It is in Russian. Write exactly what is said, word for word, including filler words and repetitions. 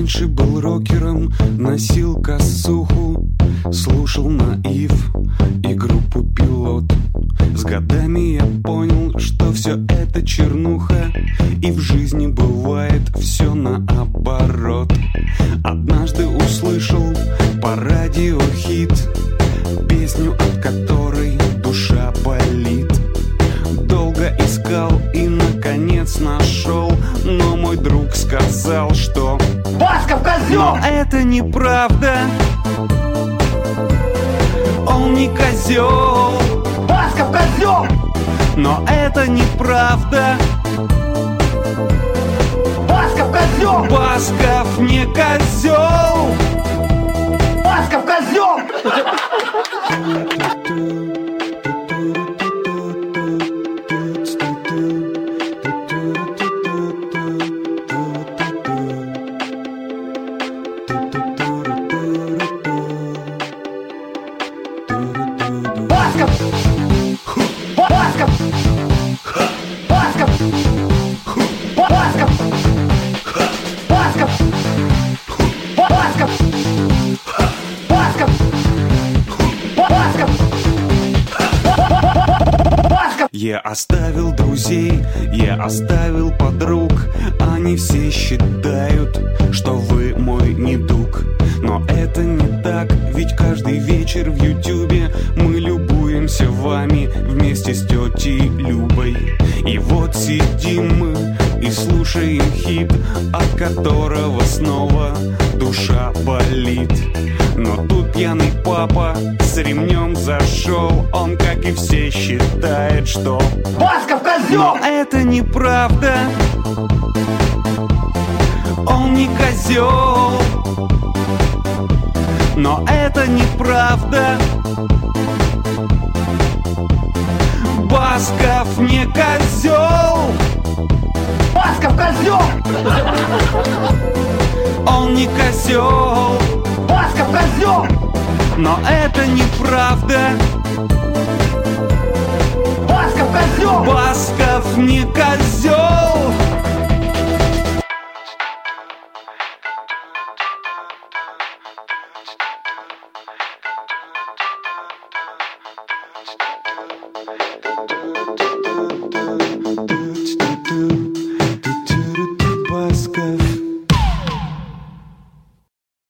раньше был рокером, носил косуху, слушал Наив и группу Пилот. С годами я понял, что все это чернуха, и в жизни бывает все наоборот. Однажды услышал по радио хит, песню, от которой душа болит. Долго искал и наконец нашел, но мой друг сказал, что Басков козел! Но это неправда, он не козел. Басков козел! Но это неправда, Басков козел! Басков не козел. Басков козел! Я оставил друзей, я оставил подруг. Они все считают, что вы мой недуг. Но это не так, ведь каждый вечер в Ютубе мы любуемся вами вместе с тетей Любой. И вот сидим мы и слушаем хит, от которого снова душа болит. Но тут пьяный папа с ремнем зашел. Он, как и все, считает, что Басков козел! Но это неправда, он не козел. Но это неправда, Басков не козел. Басков козел! Он не козел. Басков козел! Но это неправда, Басков козел! Басков не козел.